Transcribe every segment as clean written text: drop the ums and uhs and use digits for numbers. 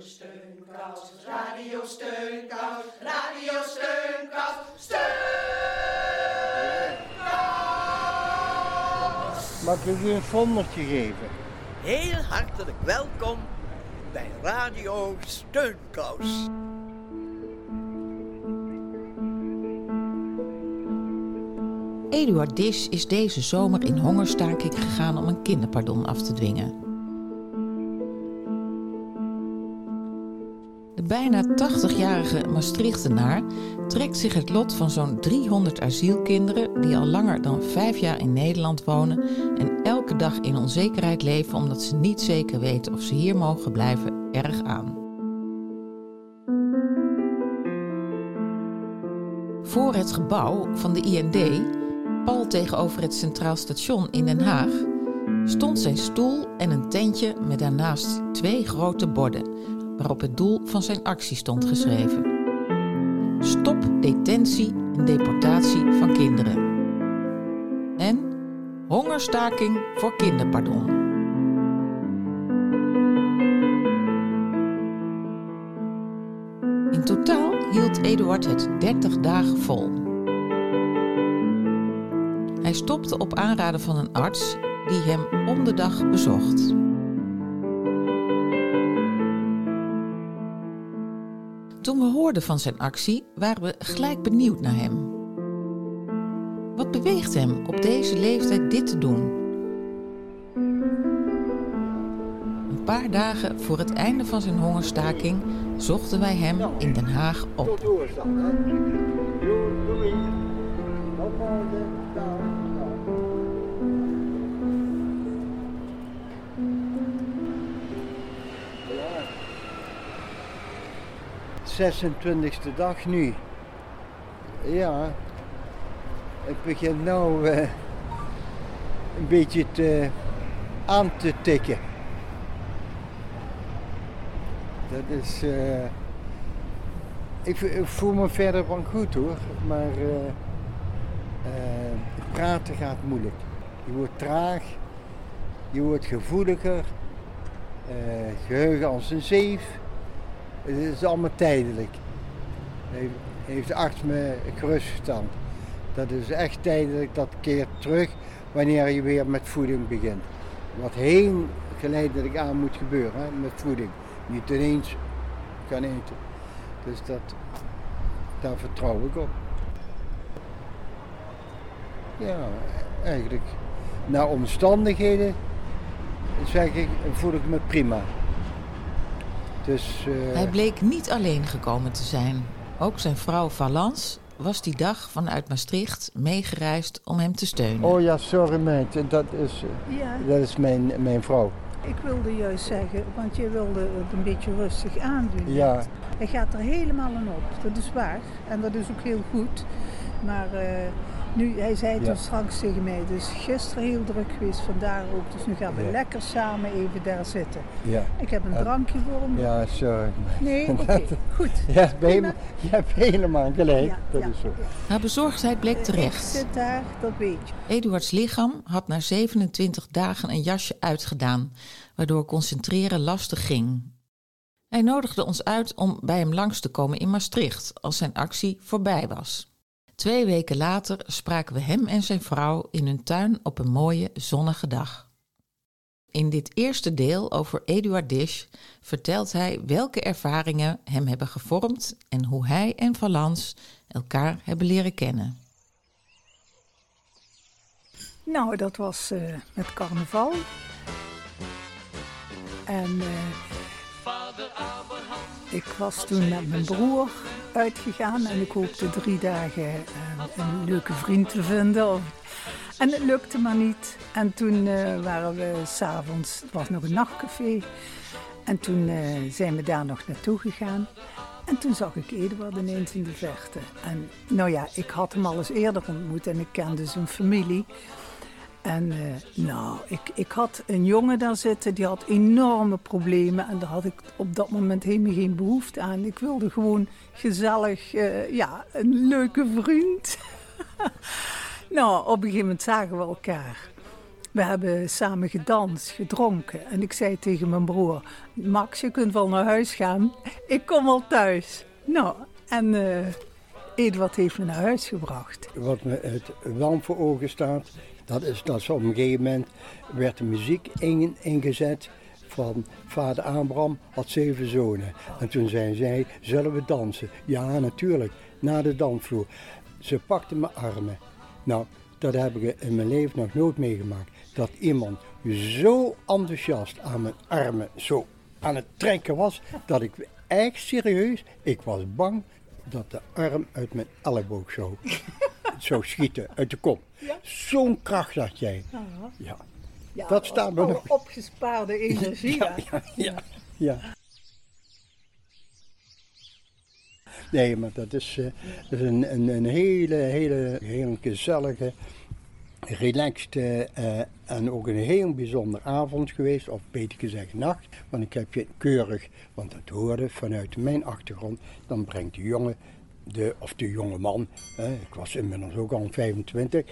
Steunkous, Radio Steunkous, Radio Steunkous, Steunkous. Mag ik u een vondertje geven? Heel hartelijk welkom bij Radio Steunkous. Eduard Disch is deze zomer in hongerstaking gegaan om een kinderpardon af te dwingen. De bijna 80-jarige Maastrichtenaar trekt zich het lot van zo'n 300 asielkinderen die al langer dan 5 jaar in Nederland wonen en elke dag in onzekerheid leven omdat ze niet zeker weten of ze hier mogen blijven erg aan. Voor het gebouw van de IND, pal tegenover het Centraal Station in Den Haag, stond zijn stoel en een tentje met daarnaast 2 grote borden waarop het doel van zijn actie stond geschreven. Stop detentie en deportatie van kinderen. En hongerstaking voor kinderpardon. In totaal hield Eduard het 30 dagen vol. Hij stopte op aanraden van een arts die hem om de dag bezocht. Toen we hoorden van zijn actie, waren we gelijk benieuwd naar hem. Wat beweegt hem op deze leeftijd dit te doen? Een paar dagen voor het einde van zijn hongerstaking zochten wij hem in Den Haag op. 26e dag nu. Ja, ik begin nou een beetje aan te tikken. Dat is... Ik voel me verder van goed hoor, maar praten gaat moeilijk. Je wordt traag, je wordt gevoeliger, geheugen als een zeef. Het is allemaal tijdelijk. Heeft de arts me gerustgesteld. Dat is echt tijdelijk, dat keert terug wanneer je weer met voeding begint. Wat heel geleidelijk aan moet gebeuren hè, met voeding. Niet ineens gaan eten. Dus daar vertrouw ik op. Ja, eigenlijk naar omstandigheden zeg ik, voel ik me prima. Dus, Hij bleek niet alleen gekomen te zijn. Ook zijn vrouw Valence was die dag vanuit Maastricht meegereisd om hem te steunen. Oh ja, sorry meid, dat is mijn vrouw. Ik wilde juist zeggen, want je wilde het een beetje rustig aandoen. Ja. Hij gaat er helemaal aan op, dat is waar. En dat is ook heel goed. Maar nu, hij zei toen straks tegen mij, dus gisteren heel druk geweest, vandaar ook. Dus nu gaan we lekker samen even daar zitten. Ja. Ik heb een drankje voor hem. Ja, sorry. Nee, oké, goed. Je hebt helemaal gelijk, dat is zo. Haar bezorgdheid bleek terecht. Ik zit daar, dat weet je. Eduards lichaam had na 27 dagen een jasje uitgedaan, waardoor concentreren lastig ging. Hij nodigde ons uit om bij hem langs te komen in Maastricht als zijn actie voorbij was. 2 weken later spraken we hem en zijn vrouw in hun tuin op een mooie zonnige dag. In dit eerste deel over Eduard Disch vertelt hij welke ervaringen hem hebben gevormd en hoe hij en Valence elkaar hebben leren kennen. Nou, dat was met carnaval. En ik was toen met mijn broer uitgegaan en ik hoopte 3 dagen een leuke vriend te vinden. En het lukte maar niet. En toen waren we 's avonds, het was nog een nachtcafé. En toen zijn we daar nog naartoe gegaan. En toen zag ik Eduard ineens in de verte. En nou ja, ik had hem al eens eerder ontmoet en ik kende zijn familie. En ik had een jongen daar zitten, die had enorme problemen. En daar had ik op dat moment helemaal geen behoefte aan. Ik wilde gewoon gezellig, een leuke vriend. Nou, op een gegeven moment zagen we elkaar. We hebben samen gedanst, gedronken. En ik zei tegen mijn broer, Max, je kunt wel naar huis gaan. Ik kom al thuis. Nou, en Eduard heeft me naar huis gebracht. Wat me het wel voor ogen staat, dat is dat op een gegeven moment werd de muziek ingezet van vader Abraham had 7 zonen. En toen zei zij, zullen we dansen? Ja, natuurlijk, na de dansvloer. Ze pakte mijn armen. Nou, dat heb ik in mijn leven nog nooit meegemaakt. Dat iemand zo enthousiast aan mijn armen zo aan het trekken was, dat ik echt serieus, ik was bang dat de arm uit mijn elleboog zou schieten, uit de kop. Ja? Zo'n kracht had jij. Ja. Ja, dat staat me nog. Opgespaarde energie. Ja. Nee, maar dat is een hele gezellige, relaxte en ook een heel bijzondere avond geweest, of beter gezegd nacht. Want ik heb je keurig, want dat hoorde vanuit mijn achtergrond, dan brengt de jongen, de jonge man, ik was inmiddels ook al 25,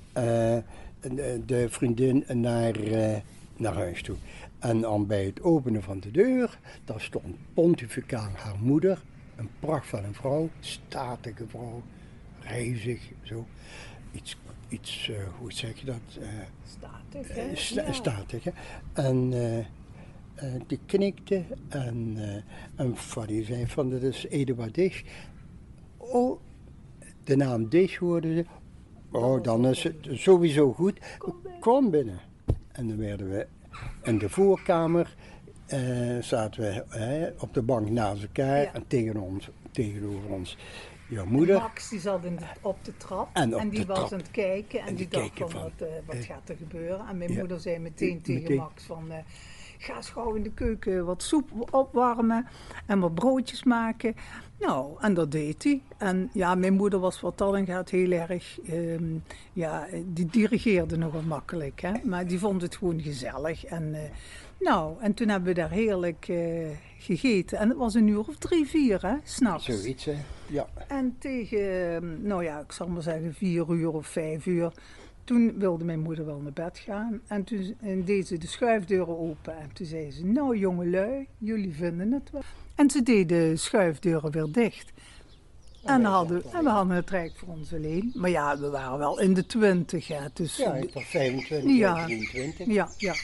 de vriendin naar huis toe. En dan bij het openen van de deur, daar stond Pontificaal haar moeder, een pracht van een vrouw, statige vrouw, rijzig, zo. Iets hoe zeg je dat? Statig, hè? Statig, hè? En die knikte en wat die zei van, dat is Eduard Disch. Oh, de naam Disch hoorde ze. Oh, dan is het sowieso goed. Kom binnen. En dan werden we in de voorkamer, zaten we op de bank naast elkaar en tegenover ons jouw moeder. En Max die zat op de trap en die was aan het kijken en die dacht van wat gaat er gebeuren. En mijn moeder zei meteen tegen Max van ga eens gauw in de keuken wat soep opwarmen en wat broodjes maken. Nou, en dat deed hij. En ja, mijn moeder was wat dat en gaat heel erg, die dirigeerde nogal makkelijk, hè? Maar die vond het gewoon gezellig. En, en toen hebben we daar heerlijk gegeten. En het was 1 uur of 3, 4, hè, 's nachts. Zoiets, hè? Ja. En tegen, ik zal maar zeggen 4 uur of 5 uur... Toen wilde mijn moeder wel naar bed gaan en toen deed ze de schuifdeuren open en toen zei ze, nou jongelui, jullie vinden het wel. En ze deed de schuifdeuren weer dicht. En we hadden het rijk voor ons alleen. Maar ja, we waren wel in de 20. Hè, dus, ja, ik was 25, 23. Ja.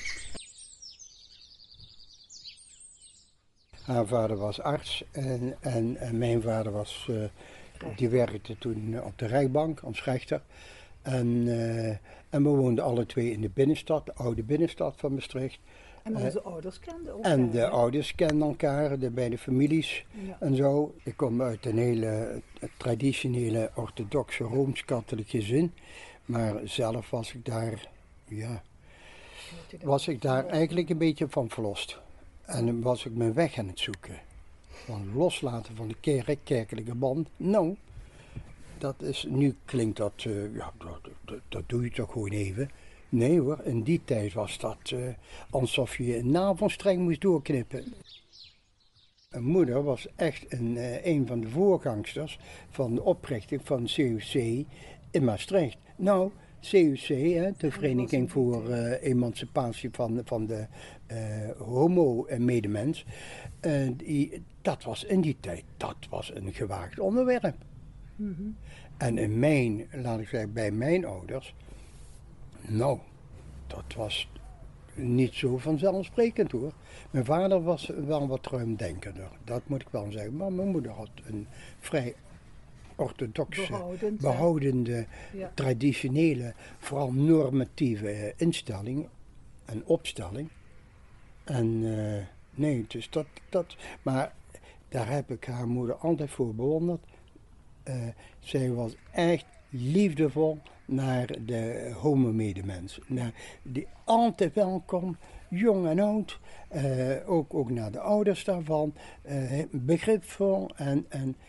Haar vader was arts en mijn vader die werkte toen op de rechtbank als rechter. En we woonden alle twee in de binnenstad, de oude binnenstad van Maastricht. En onze ouders kenden elkaar. En de ouders kenden elkaar, de beide families en zo. Ik kom uit een hele traditionele orthodoxe Rooms-katholiek gezin. Maar zelf was ik daar eigenlijk een beetje van verlost. En dan was ik mijn weg aan het zoeken. Van loslaten van de kerkelijke band. Nou, nu klinkt dat, dat doe je toch gewoon even. Nee hoor, in die tijd was dat alsof je een navelstreng moest doorknippen. Mijn moeder was echt een van de voorgangsters van de oprichting van CUC in Maastricht. Nou, CUC, de Vereniging voor Emancipatie van de homo en medemens, dat was in die tijd, een gewaagd onderwerp. Mm-hmm. En bij mijn ouders, nou, dat was niet zo vanzelfsprekend hoor. Mijn vader was wel wat ruimdenkender, dat moet ik wel zeggen. Maar mijn moeder had een vrij orthodoxe, behoudende, traditionele, vooral normatieve instelling en opstelling. En nee, dus maar daar heb ik haar moeder altijd voor bewonderd. Zij was echt liefdevol naar de homo-medemens. Die altijd welkom, jong en oud. Ook naar de ouders daarvan. Begripvol en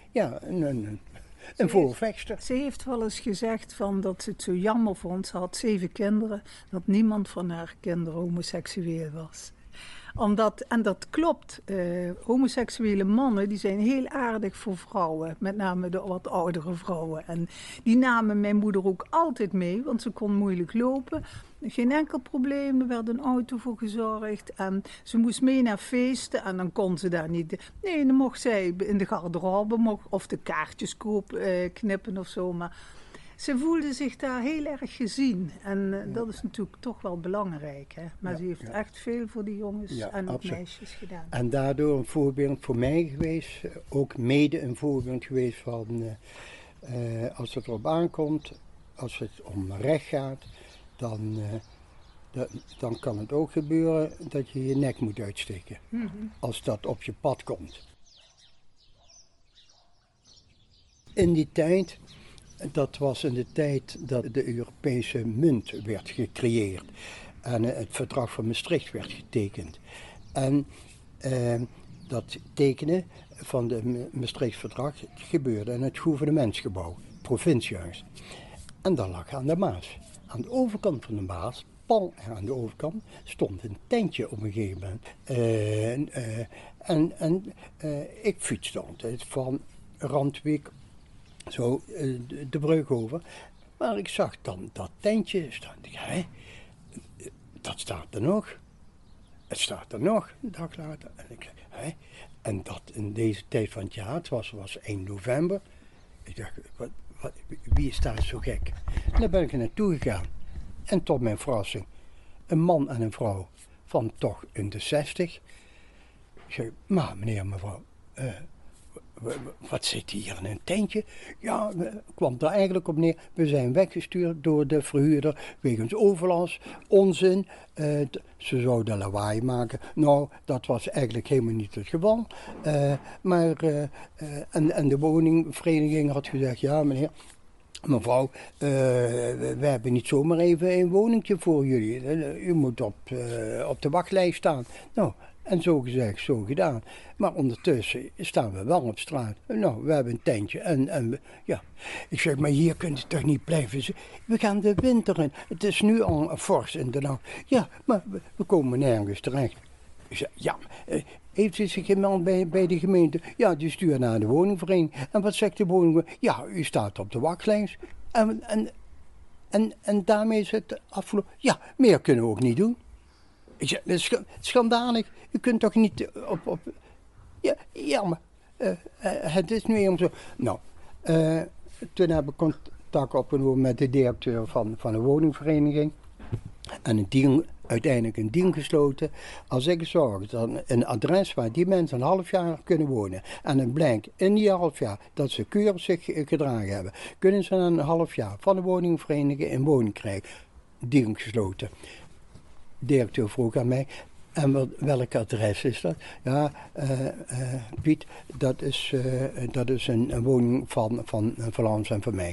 een voorvechter. Ze heeft wel eens gezegd dat ze het zo jammer vond. Ze had 7 kinderen, dat niemand van haar kinderen homoseksueel was. En dat klopt. Homoseksuele mannen die zijn heel aardig voor vrouwen. Met name de wat oudere vrouwen. En die namen mijn moeder ook altijd mee. Want ze kon moeilijk lopen. Geen enkel probleem. Er werd een auto voor gezorgd. En ze moest mee naar feesten. En dan kon ze daar niet. Nee, dan mocht zij in de garderobe. Of de kaartjes knippen of zo. Maar ze voelde zich daar heel erg gezien. En dat is natuurlijk toch wel belangrijk. Hè? Maar ze heeft echt veel voor die jongens en ook meisjes gedaan. En daardoor een voorbeeld voor mij geweest. Ook mede een voorbeeld geweest van... als het erop aankomt, als het om recht gaat... Dan kan het ook gebeuren dat je je nek moet uitsteken. Mm-hmm. Als dat op je pad komt. In die tijd... Dat was in de tijd dat de Europese munt werd gecreëerd en het verdrag van Maastricht werd getekend. En dat tekenen van de Maastricht-verdrag gebeurde in het gouvernementsgebouw, provinciehuis. En dat lag aan de Maas. Aan de overkant van de Maas, pal aan de overkant, stond een tentje op een gegeven moment. Ik fietste altijd van Randwijk zo de brug over. Maar ik zag dan dat tentje staan. Ik dacht, dat staat er nog. Het staat er nog, een dag later. En ik zei, en dat in deze tijd van het jaar, het was 1 november. Ik dacht, wie is daar zo gek? En daar ben ik er naartoe gegaan. En tot mijn verrassing, een man en een vrouw van toch in de 60. Ik zei, maar meneer, mevrouw, wat zit hier in een tentje? Ja, kwam er eigenlijk op neer. We zijn weggestuurd door de verhuurder wegens overlast, onzin. Ze zouden lawaai maken. Nou, dat was eigenlijk helemaal niet het geval. En de woningvereniging had gezegd, ja meneer, mevrouw, we hebben niet zomaar even een woningje voor jullie. U moet op de wachtlijst staan. Nou, en zo gezegd, zo gedaan. Maar ondertussen staan we wel op straat. Nou, we hebben een tentje ja. Ik zeg, maar hier kunt u toch niet blijven. We gaan de winter in. Het is nu al fors in de nacht. Ja, maar we komen nergens terecht. Ik zeg, ja, heeft u zich gemeld bij de gemeente? Ja, die stuurt naar de woningvereniging. En wat zegt de woningvereniging? Ja, u staat op de wachtlijst. En daarmee is het afgelopen. Ja, meer kunnen we ook niet doen. Ik zeg, dat is schandalig. U kunt toch niet op... Ja, maar het is nu helemaal zo. Nou, toen heb ik contact opgenomen met de directeur van de woningvereniging. En uiteindelijk een deal gesloten. Als ik zorg dat een adres waar die mensen een half jaar kunnen wonen. En het blijkt in die half jaar dat ze keurig zich gedragen hebben. Kunnen ze een half jaar van de woningvereniging een woning krijgen. Deal gesloten. De directeur vroeg aan mij, en welk adres is dat? Ja, Piet, dat is een woning van Lans en van mij.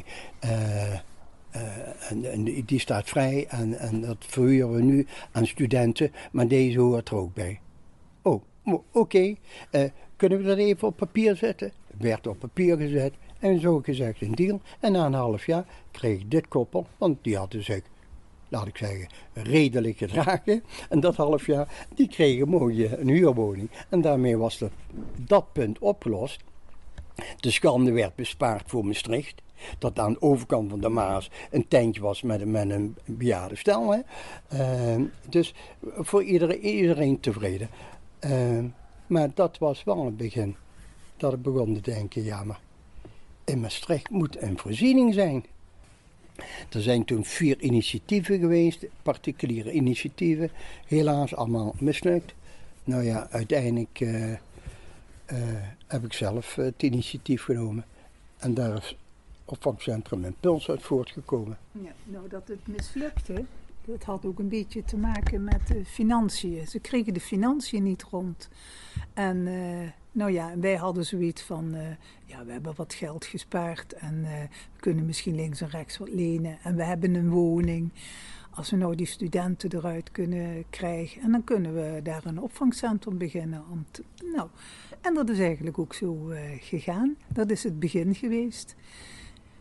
En die staat vrij en dat verhuren we nu aan studenten, maar deze hoort er ook bij. Oh, oké. Kunnen we dat even op papier zetten? Werd op papier gezet en zo gezegd een deal. En na een half jaar kreeg ik dit koppel, want die hadden zich, laat ik zeggen, redelijk gedragen. En dat half jaar, die kregen mooie een huurwoning. En daarmee was dat punt opgelost. De schande werd bespaard voor Maastricht. Dat aan de overkant van de Maas een tentje was met een bejaarde stel. Hè. Dus voor iedereen tevreden. Maar dat was wel het begin. Dat ik begon te denken, ja maar in Maastricht moet een voorziening zijn. Er zijn toen 4 initiatieven geweest, particuliere initiatieven. Helaas allemaal mislukt. Nou ja, uiteindelijk heb ik zelf het initiatief genomen. En daar is opvangcentrum Impuls uit voortgekomen. Ja, nou dat het mislukte, dat had ook een beetje te maken met de financiën. Ze kregen de financiën niet rond. En nou ja, wij hadden zoiets van, we hebben wat geld gespaard en we kunnen misschien links en rechts wat lenen. En we hebben een woning. Als we nou die studenten eruit kunnen krijgen, en dan kunnen we daar een opvangcentrum beginnen. En dat is eigenlijk ook zo gegaan. Dat is het begin geweest.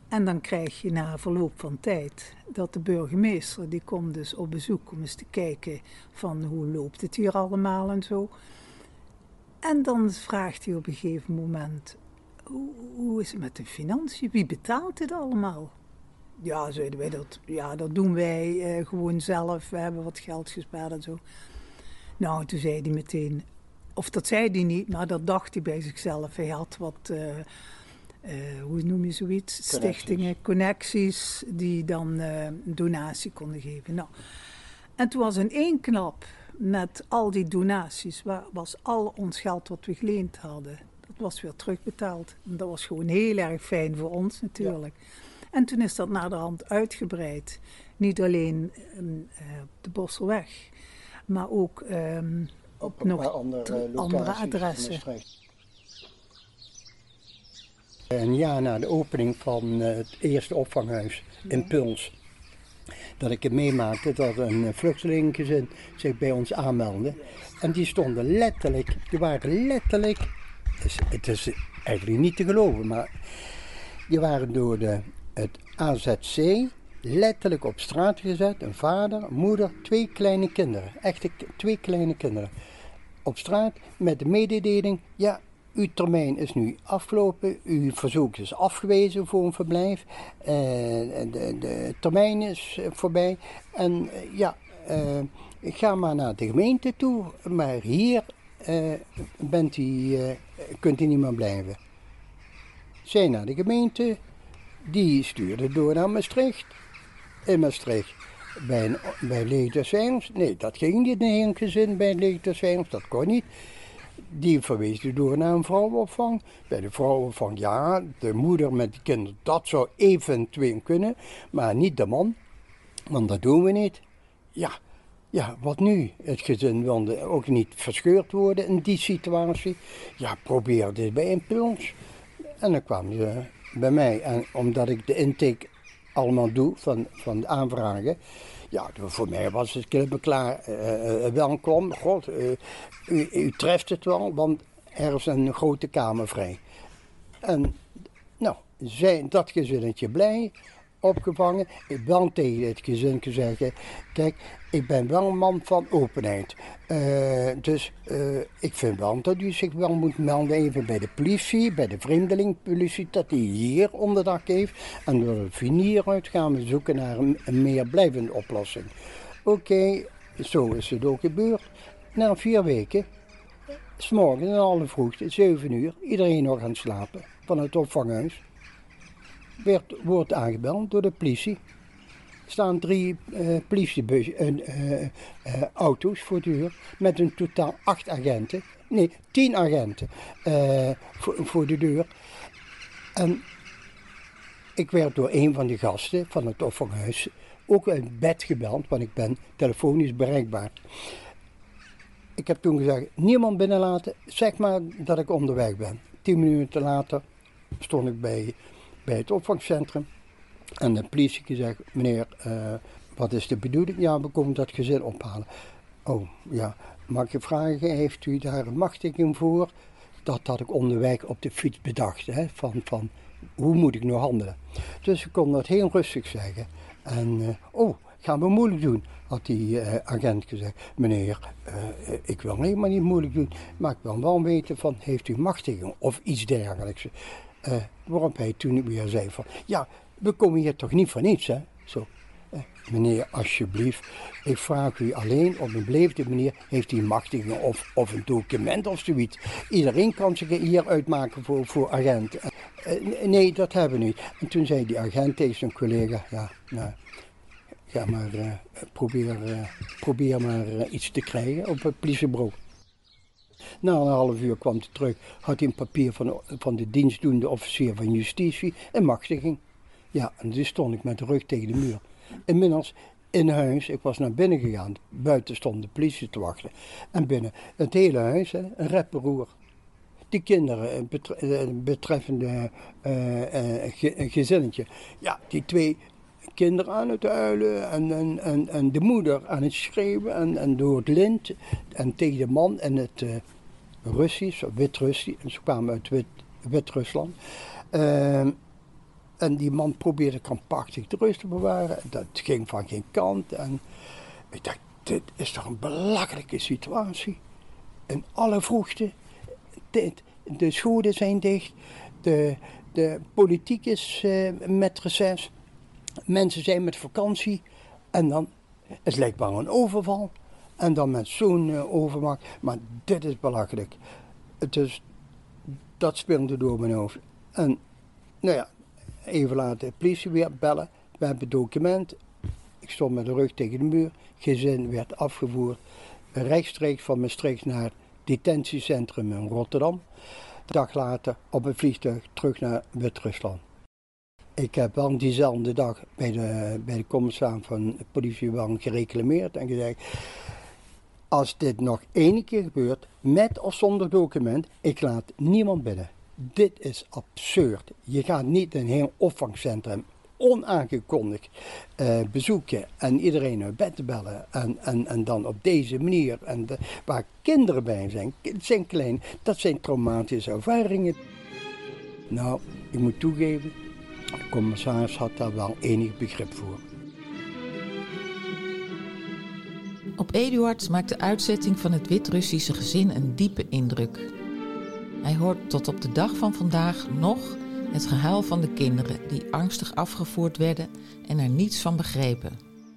En dan krijg je na verloop van tijd dat de burgemeester, die komt dus op bezoek om eens te kijken van hoe loopt het hier allemaal en zo. En dan vraagt hij op een gegeven moment, hoe is het met de financiën? Wie betaalt dit allemaal? Ja, zeiden wij, dat doen wij gewoon zelf. We hebben wat geld gespaard en zo. Nou, toen zei hij meteen, of dat zei hij niet, maar dat dacht hij bij zichzelf. Hij had wat, hoe noem je zoiets? Stichtingen, connecties, die dan donatie konden geven. Nou, en toen was in één knap, met al die donaties, was al ons geld wat we geleend hadden, dat was weer terugbetaald. En dat was gewoon heel erg fijn voor ons natuurlijk. Ja. En toen is dat naderhand uitgebreid. Niet alleen op de Bosselweg, maar ook op nog andere adressen. Een jaar na de opening van het eerste opvanghuis in Puls, dat ik het meemaakte dat een vluchtelingengezin zich bij ons aanmeldde. En die waren letterlijk, het is eigenlijk niet te geloven, maar die waren door het AZC letterlijk op straat gezet. Een vader, een moeder, 2 kleine kinderen. Echt 2 kleine kinderen. Op straat met de mededeling, ja, uw termijn is nu afgelopen. Uw verzoek is afgewezen voor een verblijf. De termijn is voorbij. En ga maar naar de gemeente toe. Maar hier kunt u niet meer blijven. Zij naar de gemeente. Die stuurde door naar Maastricht. In Maastricht bij Leeg ter Zwijns. Nee, dat ging niet in een gezin bij Leeg ter Zwijns. Dat kon niet. Die verwees door naar een vrouwenopvang. Bij de vrouwenopvang, ja, de moeder met de kinderen, dat zou eventueel kunnen. Maar niet de man. Want dat doen we niet. Ja, wat nu? Het gezin wilde ook niet verscheurd worden in die situatie. Ja, probeer dit bij Impuls. En dan kwam ze bij mij. En omdat ik de intake allemaal doe van de aanvragen. Ja, voor mij was het klaar. Welkom, God, u treft het wel, want er is een grote kamer vrij. En nou, dat gezinnetje blij, opgevangen. Ik ben tegen het gezin gezegd, kijk, ik ben wel een man van openheid. Dus ik vind wel dat u zich wel moet melden even bij de politie, bij de vreemdelingenpolitie, dat die hier onderdak heeft. En door de vinier gaan we zoeken naar een meer blijvende oplossing. Oké, zo is het ook gebeurd. Na 4 weken, 's morgens in alle vroegte, 7 uur, iedereen nog aan het slapen van het opvanghuis. Wordt aangebeld door de politie. Er staan 3 politieauto's voor de deur met een totaal 8 agenten. Nee, 10 agenten voor de deur. En ik werd door een van de gasten van het opvanghuis ook uit bed gebeld, want ik ben telefonisch bereikbaar. Ik heb toen gezegd, niemand binnenlaten, zeg maar dat ik onderweg ben. 10 minuten later stond ik bij het opvangcentrum. En de politie gezegd, meneer, wat is de bedoeling? Ja, we komen dat gezin ophalen. Oh, ja, mag ik je vragen, heeft u daar een machtiging voor? Dat had ik onderweg op de fiets bedacht, hè, van hoe moet ik nu handelen? Dus ik kon dat heel rustig zeggen. En, gaan we moeilijk doen, had die agent gezegd. Meneer, ik wil helemaal niet moeilijk doen, maar ik wil wel weten van, heeft u machtiging of iets dergelijks? Waarop hij toen weer zei van, ja, we komen hier toch niet voor niets, hè? Zo, meneer, alsjeblieft, ik vraag u alleen op een beleefde manier, heeft u machtiging of een document of zoiets? Iedereen kan zich hier uitmaken voor agenten. Nee, dat hebben we niet. En toen zei die agent tegen zijn collega, ja, nou, ga maar, probeer maar iets te krijgen op het politiebureau. Na een half uur kwam hij terug, had hij een papier van de dienstdoende officier van justitie en machtiging. Ja, en toen stond ik met de rug tegen de muur. Inmiddels in huis, ik was naar binnen gegaan, buiten stond de politie te wachten. En binnen het hele huis, een rep-en-roer. Die kinderen, betreffende gezinnetje, ja, die 2 kinderen aan het huilen en de moeder aan het schreeuwen en door het lint en tegen de man en het Russisch, Wit-Russisch, en ze kwamen uit Wit-Rusland. En die man probeerde krampachtig de rust te bewaren. Dat ging van geen kant. En ik dacht, dit is toch een belachelijke situatie. In alle vroegte. De scholen zijn dicht. De politiek is met reces. Mensen zijn met vakantie. En dan, het lijkt wel een overval. En dan met zo'n overmacht. Maar dit is belachelijk. Dus dat speelde door mijn hoofd. En nou ja, even later de politie weer bellen. We hebben document. Ik stond met de rug tegen de muur. Gezin werd afgevoerd. Rechtstreeks van Maastricht naar het detentiecentrum in Rotterdam. Een dag later op een vliegtuig terug naar Wit-Rusland. Ik heb wel diezelfde dag bij de commissaris van de politie gereclameerd en gezegd: als dit nog één keer gebeurt, met of zonder document, ik laat niemand binnen. Dit is absurd. Je gaat niet een heel opvangcentrum onaangekondigd bezoeken en iedereen naar bed te bellen en dan op deze manier. En waar kinderen bij zijn, het zijn klein, dat zijn traumatische ervaringen. Nou, ik moet toegeven, de commissaris had daar wel enig begrip voor. Op Eduard maakt de uitzetting van het Wit-Russische gezin een diepe indruk. Hij hoort tot op de dag van vandaag nog het gehuil van de kinderen die angstig afgevoerd werden en er niets van begrepen.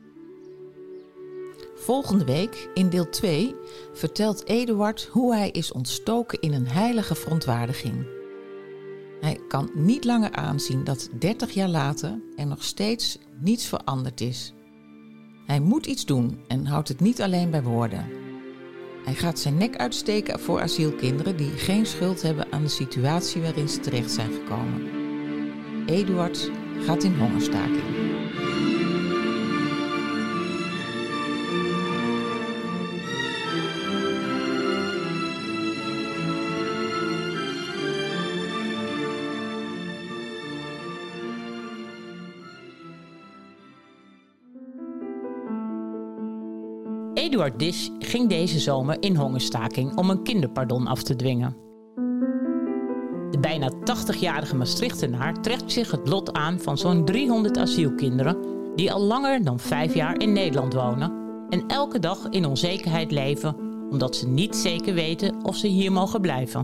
Volgende week, in deel 2, vertelt Eduard hoe hij is ontstoken in een heilige verontwaardiging. Hij kan niet langer aanzien dat 30 jaar later er nog steeds niets veranderd is. Hij moet iets doen en houdt het niet alleen bij woorden. Hij gaat zijn nek uitsteken voor asielkinderen die geen schuld hebben aan de situatie waarin ze terecht zijn gekomen. Eduard gaat in hongerstaking. Eduard Disch ging deze zomer in hongerstaking om een kinderpardon af te dwingen. De bijna 80-jarige Maastrichtenaar trekt zich het lot aan van zo'n 300 asielkinderen die al langer dan 5 jaar in Nederland wonen en elke dag in onzekerheid leven omdat ze niet zeker weten of ze hier mogen blijven.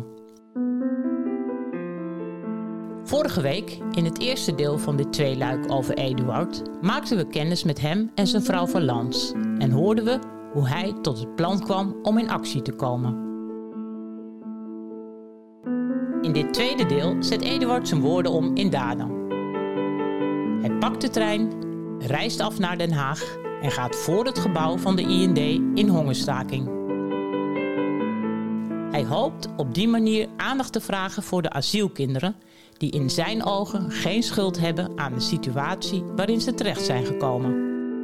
Vorige week, in het eerste deel van dit tweeluik over Eduard, maakten we kennis met hem en zijn vrouw Valence en hoorden we hoe hij tot het plan kwam om in actie te komen. In dit tweede deel zet Eduard zijn woorden om in daden. Hij pakt de trein, reist af naar Den Haag en gaat voor het gebouw van de IND in hongerstaking. Hij hoopt op die manier aandacht te vragen voor de asielkinderen die in zijn ogen geen schuld hebben aan de situatie waarin ze terecht zijn gekomen.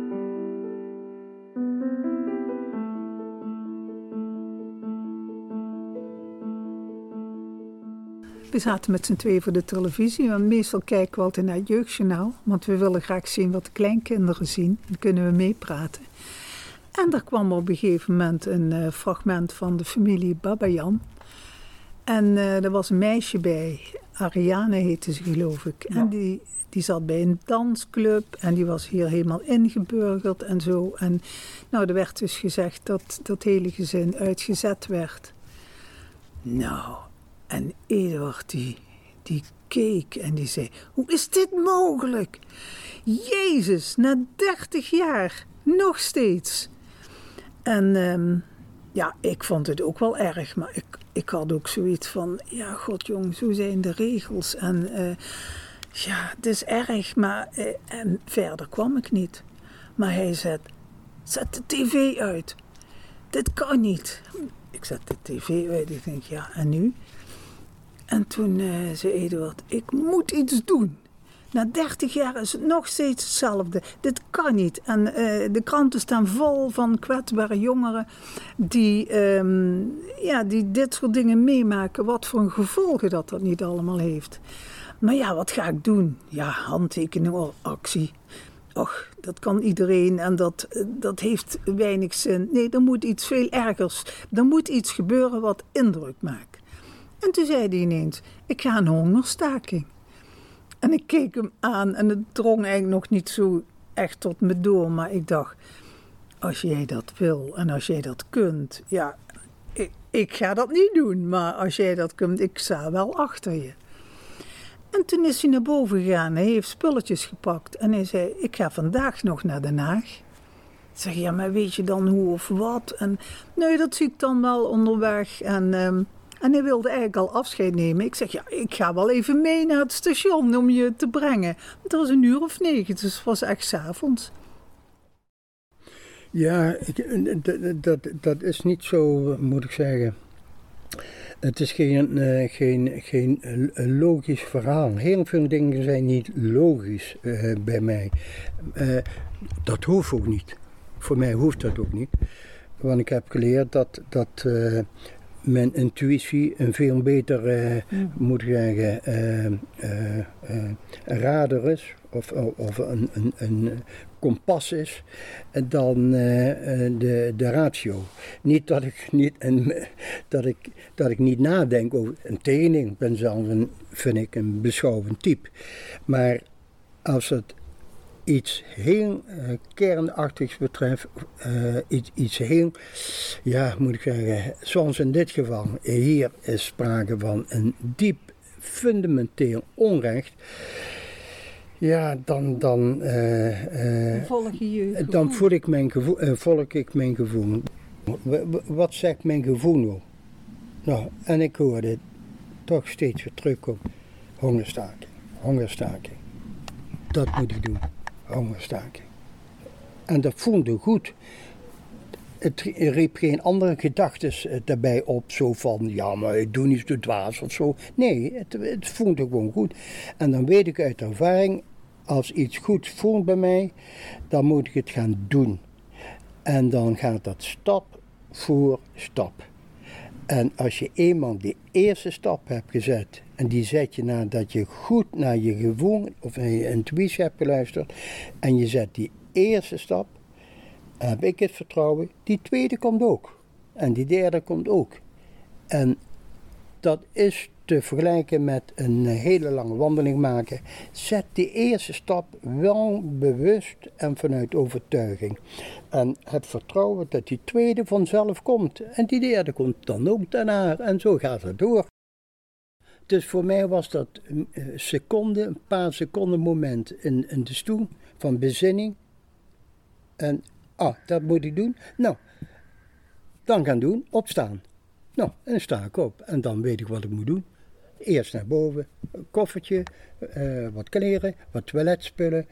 We zaten met z'n tweeën voor de televisie. Want meestal kijken we altijd naar het Jeugdjournaal. Want we willen graag zien wat de kleinkinderen zien. Dan kunnen we meepraten. En er kwam op een gegeven moment een fragment van de familie Babajan. En er was een meisje bij. Ariane heette ze, geloof ik. Ja. En die zat bij een dansclub. En die was hier helemaal ingeburgerd en zo. En nou, er werd dus gezegd dat dat hele gezin uitgezet werd. Nou, en Eduard die keek en die zei: hoe is dit mogelijk? Jezus, na 30 jaar, nog steeds. En ja, ik vond het ook wel erg, maar ik had ook zoiets van: ja, god jong, zo zijn de regels. En ja, het is erg, maar en verder kwam ik niet. Maar hij zei: zet de tv uit. Dit kan niet. Ik zet de tv uit, ik denk, ja, en nu? En toen zei Eduard: ik moet iets doen. Na 30 jaar is het nog steeds hetzelfde. Dit kan niet. En de kranten staan vol van kwetsbare jongeren die dit soort dingen meemaken. Wat voor een gevolgen dat niet allemaal heeft. Maar ja, wat ga ik doen? Ja, handtekeningen, actie. Och, dat kan iedereen en dat heeft weinig zin. Nee, er moet iets veel ergers. Er moet iets gebeuren wat indruk maakt. En toen zei hij ineens: ik ga een hongerstaking. En ik keek hem aan en het drong eigenlijk nog niet zo echt tot me door. Maar ik dacht, als jij dat wil en als jij dat kunt, ja, ik ga dat niet doen. Maar als jij dat kunt, ik sta wel achter je. En toen is hij naar boven gegaan, hij heeft spulletjes gepakt. En hij zei, ik ga vandaag nog naar Den Haag. Ik zeg, ja, maar weet je dan hoe of wat? En nee, dat zie ik dan wel onderweg. En hij wilde eigenlijk al afscheid nemen. Ik zeg, ja, ik ga wel even mee naar het station om je te brengen. Het was 9:00, dus het was echt 's avonds. Ja, dat is niet zo, moet ik zeggen. Het is geen logisch verhaal. Heel veel dingen zijn niet logisch bij mij. Dat hoeft ook niet. Voor mij hoeft dat ook niet. Want ik heb geleerd dat mijn intuïtie een veel beter, moet ik zeggen, radar is. Of een kompas is dan de ratio. Niet dat ik niet nadenk over een tegening. Ik ben zelf vind ik een beschouwend type. Maar als het iets heel kernachtigs betreft, iets heel, ja, moet ik zeggen, zoals in dit geval, hier is sprake van een diep fundamenteel onrecht. Ja, dan volg ik mijn gevoel. Wat zegt mijn gevoel nou? Nou, en ik hoorde toch steeds weer terugkomen. Hongerstaking. Dat moet ik doen. Hongerstaking. En dat voelde goed. Het riep geen andere gedachten daarbij op, zo van, ja, maar ik doe niet zo dwaas of zo. Nee, het voelde gewoon goed. En dan weet ik uit ervaring, als iets goed voelt bij mij, dan moet ik het gaan doen. En dan gaat dat stap voor stap. En als je eenmaal die eerste stap hebt gezet, en die zet je nadat je goed naar je gevoel of naar je intuïtie hebt geluisterd, en je zet die eerste stap, heb ik het vertrouwen, die tweede komt ook. En die derde komt ook. En dat is te vergelijken met een hele lange wandeling maken. Zet die eerste stap wel bewust en vanuit overtuiging. En het vertrouwen dat die tweede vanzelf komt. En die derde komt dan ook daarna. En zo gaat het door. Dus voor mij was dat een paar seconden moment in de stoel van bezinning. En, dat moet ik doen. Nou, dan gaan doen, opstaan. Nou, en dan sta ik op. En dan weet ik wat ik moet doen. Eerst naar boven, een koffertje, wat kleren, wat toiletspullen,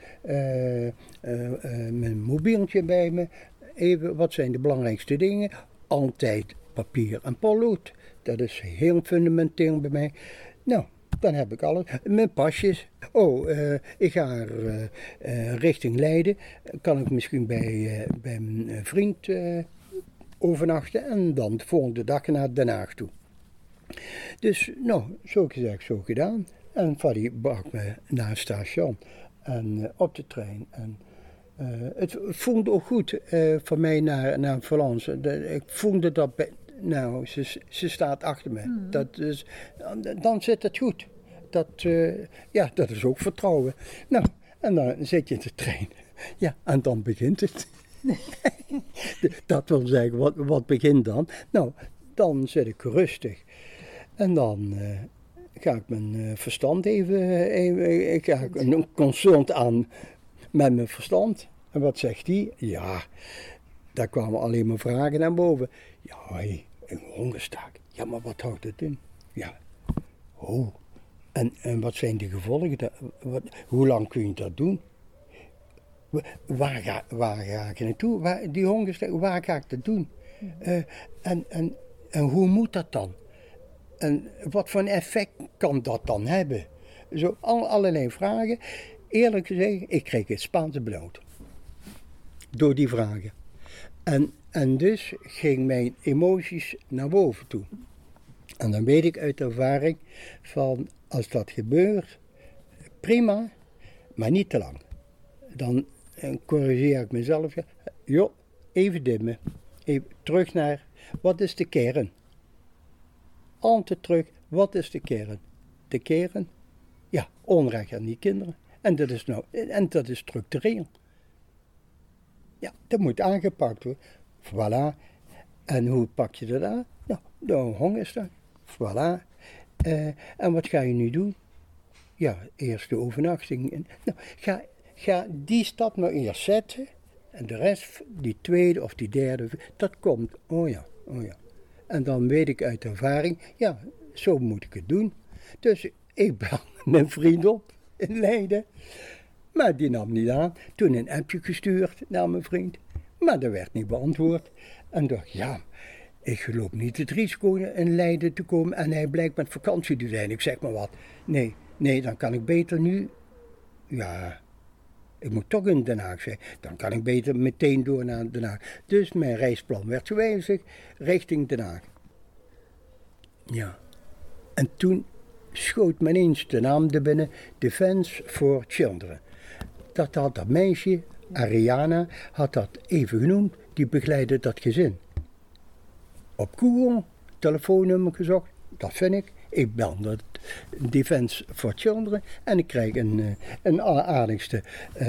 mijn mobieltje bij me. Even, wat zijn de belangrijkste dingen? Altijd papier en potlood. Dat is heel fundamenteel bij mij. Nou, dan heb ik alles. Mijn pasjes. Ik ga richting Leiden. Kan ik misschien bij mijn vriend overnachten en dan de volgende dag naar Den Haag toe. Dus, nou, zo gezegd, zo gedaan. En Fadi bracht me naar het station en op de trein. En het voelde ook goed voor mij naar Valence. Ik voelde dat, ze staat achter me. Dat is, dan zit het goed. Dat is ook vertrouwen. Nou, en dan zit je in de trein. Ja, en dan begint het. Dat wil zeggen, wat begint dan? Nou, dan zit ik rustig. En dan ga ik mijn verstand ik ga een consult aan met mijn verstand. En wat zegt die? Ja, daar kwamen alleen maar vragen naar boven. Ja, een hongerstaak. Ja, maar wat houdt het in? Ja, En wat zijn de gevolgen? Hoe lang kun je dat doen? Waar ga ik naartoe? Die hongerstaak, waar ga ik dat doen? En hoe moet dat dan? En wat voor een effect kan dat dan hebben? Zo allerlei vragen. Eerlijk gezegd, ik kreeg het Spaanse bloot. Door die vragen. En dus ging mijn emoties naar boven toe. En dan weet ik uit ervaring van, als dat gebeurt, prima, maar niet te lang. Dan corrigeer ik mezelf. Joh, even dimmen. Even terug naar, wat is de kern? Altijd terug, wat is de kern? De kern Ja, onrecht aan die kinderen. En dat is structureel. Ja, dat moet aangepakt worden. Voilà. En hoe pak je dat aan? Nou, door hongersdag. Voilà. En wat ga je nu doen? Ja, eerst de overnachting. Nou, ga die stap nou eerst zetten. En de rest, die tweede of die derde, dat komt. Oh ja. En dan weet ik uit ervaring, ja, zo moet ik het doen. Dus ik bel mijn vriend op in Leiden. Maar die nam niet aan. Toen een appje gestuurd naar mijn vriend. Maar dat werd niet beantwoord. En dacht, ja, ik geloof niet het risico in Leiden te komen. En hij blijkt met vakantie te zijn. Ik zeg maar wat. Nee, dan kan ik beter nu. Ja, ik moet toch in Den Haag zijn. Dan kan ik beter meteen door naar Den Haag. Dus mijn reisplan werd gewijzigd richting Den Haag. Ja. En toen schoot me ineens de naam er binnen. Defense for Children. Dat had dat meisje, Ariana, had dat even genoemd. Die begeleidde dat gezin. Op Google, telefoonnummer gezocht. Dat vind ik. Ik bel dat Defense for Children en ik krijg een aardigste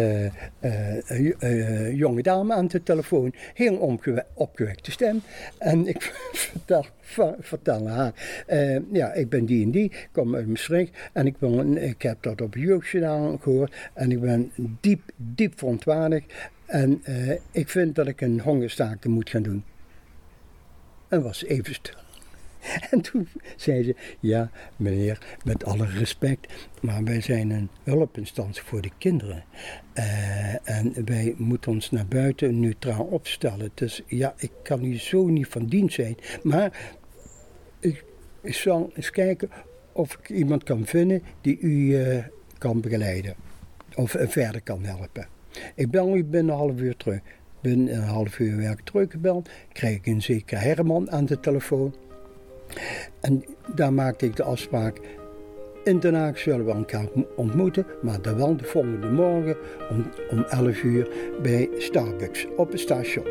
jonge dame aan de telefoon. Heel opgewekte stem. En ik vertel haar, ja, ik ben die en die, kom uit Maastricht en ik heb dat op Jeugdjournaal gehoord en ik ben diep verontwaardigd en ik vind dat ik een hongerstaking moet gaan doen. En was even stil. En toen zei ze, ja meneer, met alle respect, maar wij zijn een hulpinstantie voor de kinderen. En wij moeten ons naar buiten neutraal opstellen. Dus ja, ik kan u zo niet van dienst zijn. Maar ik zal eens kijken of ik iemand kan vinden die u kan begeleiden. Of verder kan helpen. Ik bel u binnen een half uur terug. Binnen een half uur werd ik teruggebeld. Krijg ik een zeker Herman aan de telefoon. En daar maakte ik de afspraak. In Den Haag zullen we elkaar ontmoeten, maar dan wel de volgende morgen om 11 uur bij Starbucks op het station.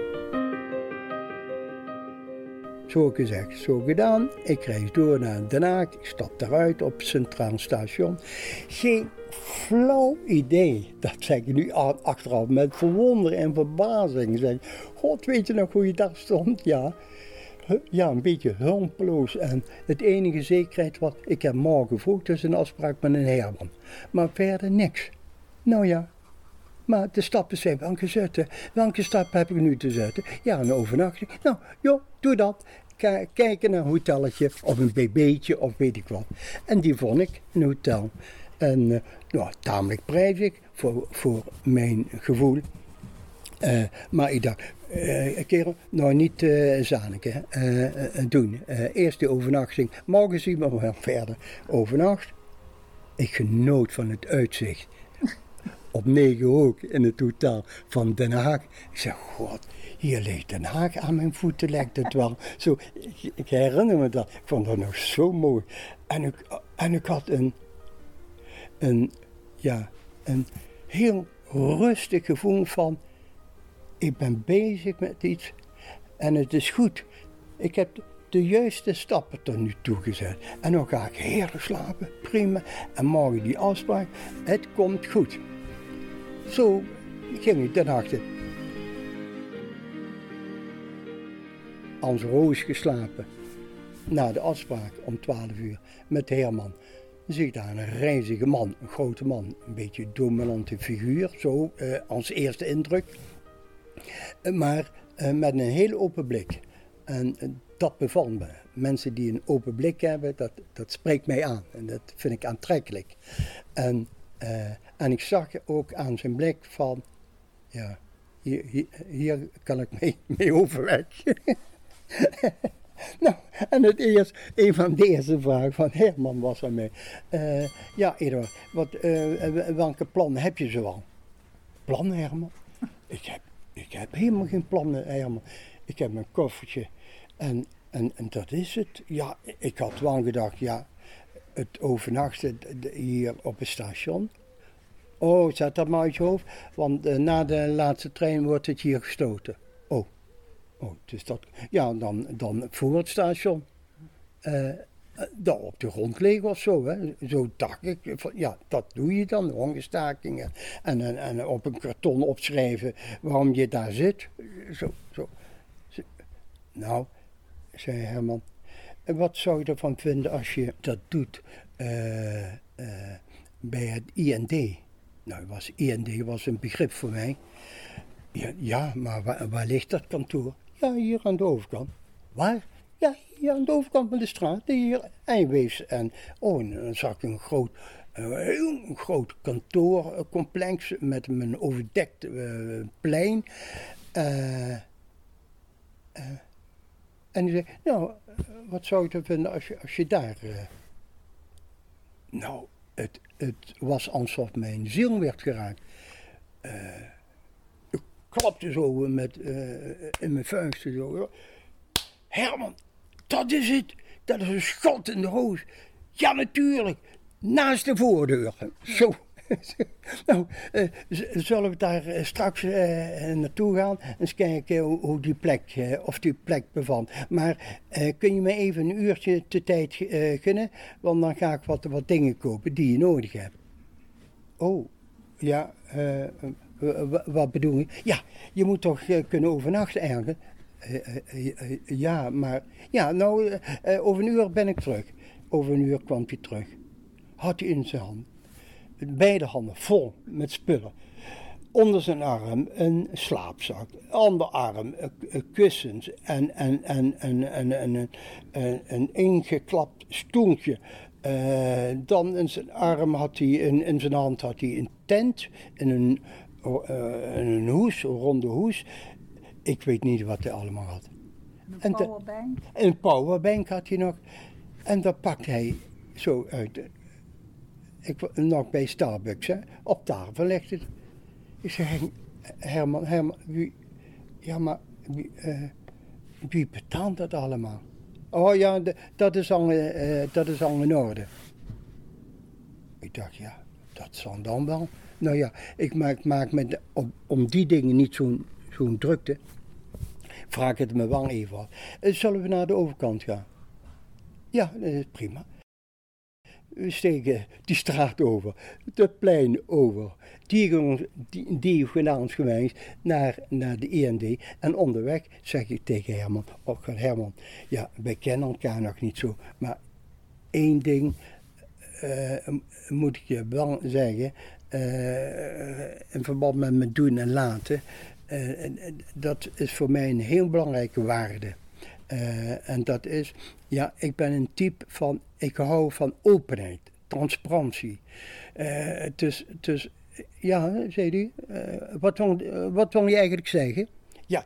Zo gezegd, zo gedaan. Ik reis door naar Den Haag. Ik stap daaruit op het Centraal Station. Geen flauw idee. Dat zeg ik nu achteraf met verwondering en verbazing. Zeg, God, weet je nog hoe je daar stond? Ja. Ja, een beetje hulpeloos. En het enige zekerheid was, ik heb morgen vroeg dus een afspraak met een Herman. Maar verder niks. Nou ja, maar de stappen zijn wel gezet. Welke stap heb ik nu te zetten? Ja, een overnachting. Nou, joh, doe dat. Kijken naar een hotelletje of een bb'tje of weet ik wat. En die vond ik, een hotel. En nou, tamelijk prijzig voor mijn gevoel. Maar ik dacht, kerel, nou niet Zanneke doen. Eerst de overnachting, morgen zien we wel verder. Overnacht, ik genoot van het uitzicht. Op 9 hoog in het hotel van Den Haag. Ik zeg, god, hier ligt Den Haag aan mijn voeten, lijkt het wel. Zo, ik herinner me dat, ik vond dat nog zo mooi. En ik had een heel rustig gevoel van, ik ben bezig met iets en het is goed. Ik heb de juiste stappen tot nu toe gezet. En dan ga ik heerlijk slapen, prima. En morgen die afspraak, het komt goed. Zo ging ik de nacht in. Als roos geslapen. Na de afspraak om 12 uur met Herman. Dan zie ik daar een reizige man, een grote man. Een beetje dominante figuur, zo als eerste indruk. Maar met een heel open blik. En dat bevalt me. Mensen die een open blik hebben, dat spreekt mij aan. En dat vind ik aantrekkelijk. En ik zag ook aan zijn blik van, ja, hier kan ik mee overweg. Nou, en een van de eerste vragen van Herman was aan mij. Ja, Eduard, welke plannen heb je zoal? Plannen, Herman? Ik heb helemaal geen plannen, Herman. Ik heb mijn koffertje en dat is het. Ja, ik had wel gedacht, ja, het overnachten hier op het station. Oh, zet dat maar uit je hoofd, want na de laatste trein wordt het hier gestoten. Oh, dus dat, ja, dan voor het station. dat op de grond liggen of zo. Hè. Zo dacht ik, ja, dat doe je dan, hongerstakingen. En op een karton opschrijven waarom je daar zit. Zo. Nou, zei Herman, wat zou je ervan vinden als je dat doet bij het IND? Nou, IND was een begrip voor mij. Ja, maar waar ligt dat kantoor? Ja, hier aan de overkant. Waar? Ja, hier aan de overkant van de straat, hier Eijwees. En dan zag ik een heel groot kantoorcomplex met een overdekt plein. En die zei, nou, wat zou je ervan vinden als je daar... Nou, het was alsof mijn ziel werd geraakt. Ik klapte zo in mijn vuisten zo. Herman, dat is het. Dat is een schot in de roos. Ja, natuurlijk. Naast de voordeur. Zo. Nou, zullen we daar straks naartoe gaan. Eens kijken hoe die plek bevalt. Maar kun je me even een uurtje de tijd gunnen? Want dan ga ik wat dingen kopen die je nodig hebt. Oh, ja. Wat bedoel je? Ja, je moet toch kunnen overnachten ergens? Ja, maar... Ja, nou, over een uur ben ik terug. Over een uur kwam hij terug. Had hij in zijn hand. Beide handen vol met spullen. Onder zijn arm een slaapzak. Andere arm kussens. En een ingeklapt stoeltje. Dan in zijn arm had hij, in zijn hand had hij een tent. En een hoes, een ronde hoes. Ik weet niet wat hij allemaal had. Een powerbank? Een powerbank had hij nog. En dat pakte hij zo uit. Nog bij Starbucks, hè. Op tafel legde het. Ik zei, Herman, wie betaalt dat allemaal? Oh ja, dat is al in orde. Ik dacht, ja, dat zal dan wel. Nou ja, ik maak me om die dingen niet zo'n drukte. Vraag het me wel even af. Zullen we naar de overkant gaan? Ja, dat is prima. We stegen die straat over, het plein over, diagonaalsgewijs naar de IND. En onderweg zeg ik tegen Herman, ja, wij kennen elkaar nog niet zo, maar één ding moet ik je wel zeggen, in verband met mijn doen en laten, dat is voor mij een heel belangrijke waarde. En dat is, ja, ik ben een type van, ik hou van openheid, transparantie. Dus ja, zei hij, wat wil je eigenlijk zeggen? Ja,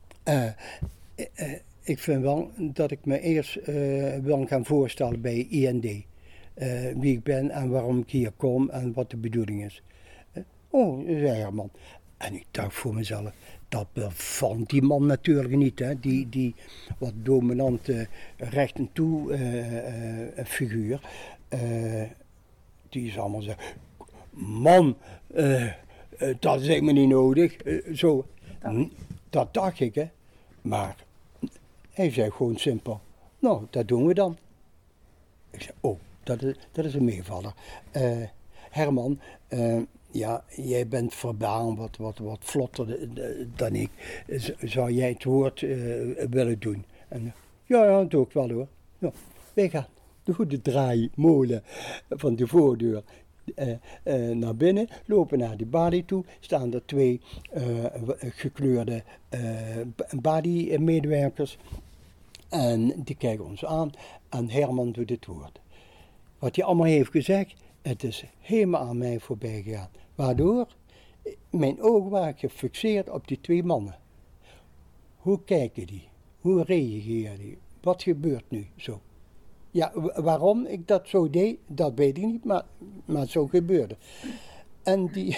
ik vind wel dat ik me eerst wil gaan voorstellen bij IND. Wie ik ben en waarom ik hier kom en wat de bedoeling is. Zei Herman. En ik dacht voor mezelf, dat bevalt die man natuurlijk niet. Hè? Die wat dominante recht en toe figuur. Die is allemaal zo. Man, dat is helemaal niet nodig. Dat dacht ik, hè. Maar hij zei gewoon simpel. Nou, dat doen we dan. Ik zei, oh, dat is een meevaller. Herman, ja, jij bent verbaal wat vlotter dan ik. Zou jij het woord willen doen? En, ja, dat doe ik wel hoor. Nou, wij gaan door de draaimolen van de voordeur naar binnen, lopen naar die balie toe, staan er 2 gekleurde balie-medewerkers en die kijken ons aan en Herman doet het woord. Wat hij allemaal heeft gezegd, het is helemaal aan mij voorbij gegaan. Waardoor mijn ogen waren gefixeerd op die 2 mannen. Hoe kijken die? Hoe reageren die? Wat gebeurt nu zo? Ja, waarom ik dat zo deed, dat weet ik niet, maar zo gebeurde. En die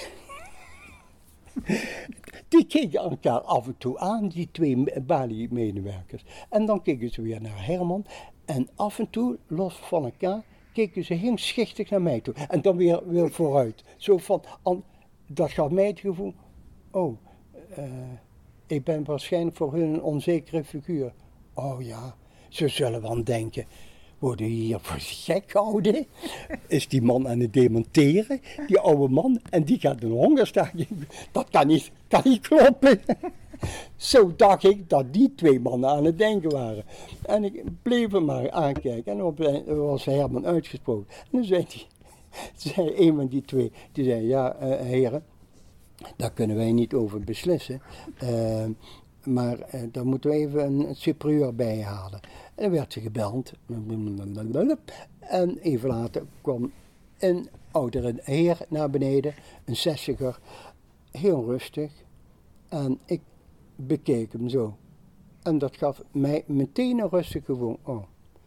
keken elkaar af en toe aan, die 2 balie-medewerkers. En dan keken ze weer naar Herman en af en toe, los van elkaar, keken ze heel schichtig naar mij toe. En dan weer vooruit. Zo van, dat gaf mij het gevoel, ik ben waarschijnlijk voor hun een onzekere figuur. Oh ja, ze zullen wel denken, Worden hier voor gek gehouden? Is die man aan het demonteren? Die oude man. En die gaat een hongerstaking. Dat kan niet kloppen. Zo dacht ik dat die 2 mannen aan het denken waren. En ik bleef hem maar aankijken. En dan was Herman uitgesproken. En dan zei een van die 2, die zei, ja heren, daar kunnen wij niet over beslissen. Maar daar moeten we even een superieur bij halen. En dan werd ze gebeld. En even later kwam een oudere heer naar beneden, een 60er, heel rustig. En ik bekeek hem zo. En dat gaf mij meteen een rustig gevoel. Oh,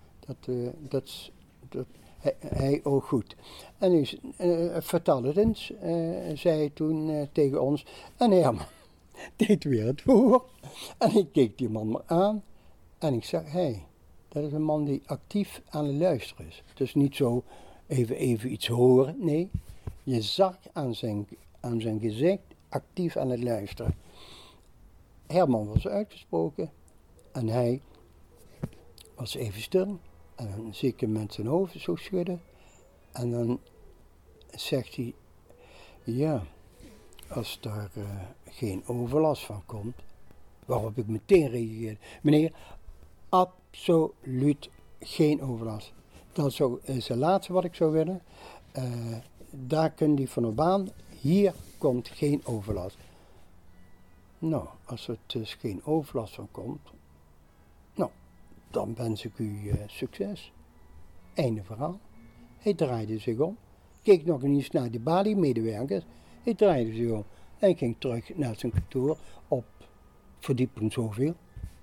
hij ook goed. En hij vertel het eens, zei hij toen tegen ons. En Herman deed weer het voor. En ik keek die man maar aan. En ik zeg, dat is een man die actief aan het luisteren is. Dus niet zo even iets horen. Nee, je zag aan zijn gezicht actief aan het luisteren. Herman was uitgesproken. En hij was even stil. En dan zie ik hem met zijn hoofd zo schudden. En dan zegt hij, ja, als daar geen overlast van komt. Waarop ik meteen reageerde. Meneer, absoluut geen overlast. Dat is het laatste wat ik zou willen. Daar kunt u van op aan. Hier komt geen overlast. Nou, als er dus geen overlast van komt, nou, dan wens ik u succes. Einde verhaal. Hij draaide zich om, keek nog eens naar de Bali-medewerkers. Hij draaide zich om en ging terug naar zijn kantoor op verdieping zoveel.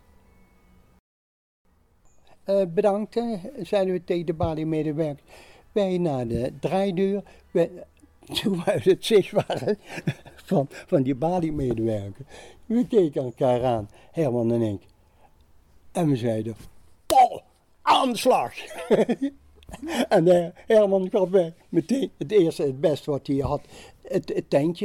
Bedankt, zeiden we tegen de Bali-medewerkers. Wij naar de draaideur. Toen we uit het zicht waren van die Bali-medewerker. We keken elkaar aan, Herman en ik. En we zeiden, aan de slag! En Herman gaf mij meteen het eerste, het beste wat hij had, het tentje.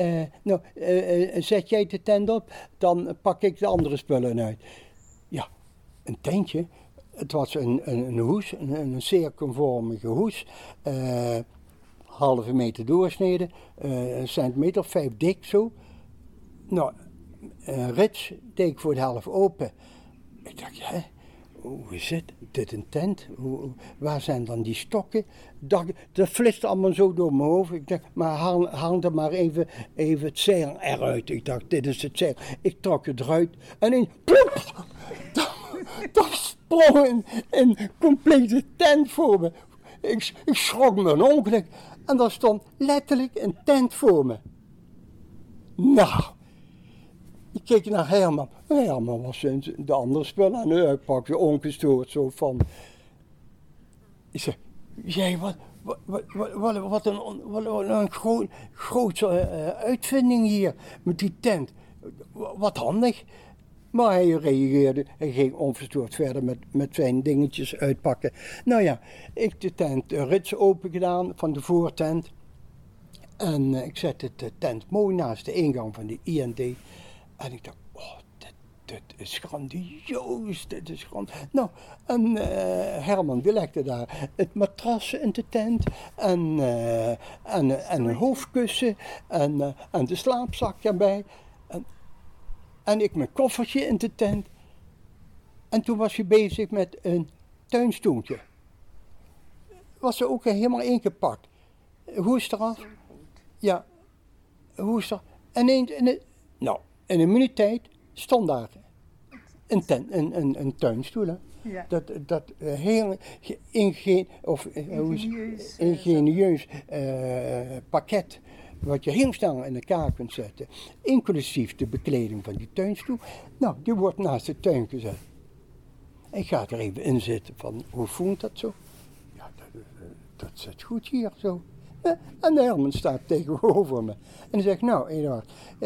Zet jij de tent op, dan pak ik de andere spullen uit. Ja, een tentje. Het was een hoes, een cirkelvormige hoes. Halve meter doorsneden, een centimeter of 5 dik zo. Nou, rits deed ik voor de helft open. Ik dacht, hoe is het? Dit een tent? Waar zijn dan die stokken? Dat flitste allemaal zo door mijn hoofd. Ik dacht, maar haal er maar even het zeil eruit. Ik dacht, dit is het zeil. Ik trok het eruit en in plop! Dat sprong een complete tent voor me. Ik schrok me een ongeluk. En daar stond letterlijk een tent voor me. Nou, ik keek naar Herman. Herman was de andere spullen aan het uitpakken, ongestoord zo van. Ik zei, jij, wat een grote uitvinding hier met die tent. Wat handig. Maar hij reageerde, hij ging onverstoord verder met zijn dingetjes uitpakken. Nou ja, ik de tent rits open gedaan van de voortent. En ik zette de tent mooi naast de ingang van de IND. En ik dacht, dit is grandioos, dit is grandioos. Nou, en Herman die legde daar het matras in de tent. En een hoofdkussen en de slaapzak erbij. En ik mijn koffertje in de tent. En toen was hij bezig met een tuinstoeltje. Was er ook helemaal ingepakt. Hoe is het eraf? Ja, hoe is het eraf? En in een minuut tijd stond daar een tuinstoel. Hè? Ja. Dat heel ingenieus pakket. Wat je heel snel in elkaar kunt zetten. Inclusief de bekleding van die tuinstoel. Nou, die wordt naast de tuin gezet. Ik ga er even in zitten van, hoe voelt dat zo? Ja, dat zit goed hier zo. En de Herman staat tegenover me. En hij zegt, nou Eduard,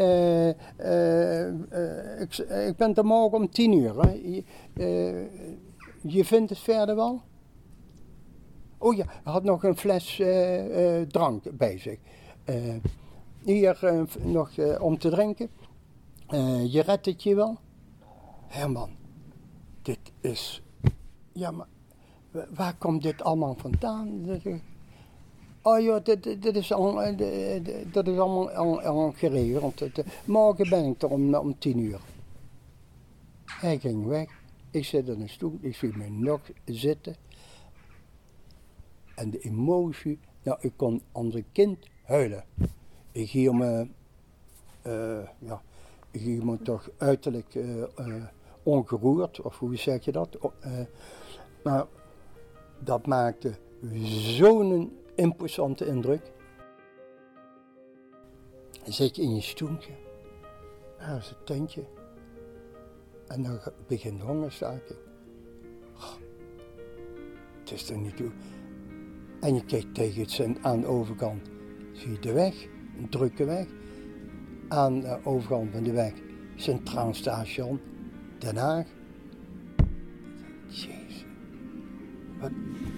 ik ben er morgen om 10:00. Hè. Je vindt het verder wel? Oh ja, hij had nog een fles drank bij zich. Hier nog om te drinken. Je redt het je wel? Herman, dit is... Ja, maar waar komt dit allemaal vandaan? Oh ja, dit is allemaal geregeld. Morgen ben ik er om 10:00. Hij ging weg. Ik zit in een stoel. Ik zie me nog zitten. En de emotie. Nou, ik kon als een kind huilen. Ik hield me toch uiterlijk ongeroerd. Of hoe zeg je dat? Maar dat maakte zo'n imposante indruk. Dan zit je in je stoeltje. Daar is het tentje. En dan begint de hongerstaking. Het is er niet toe. En je kijkt tegen het aan de overkant. Zie je de weg, een drukke weg. Aan de overkant van de weg, Centraal Station, Den Haag. Jezus. Wat?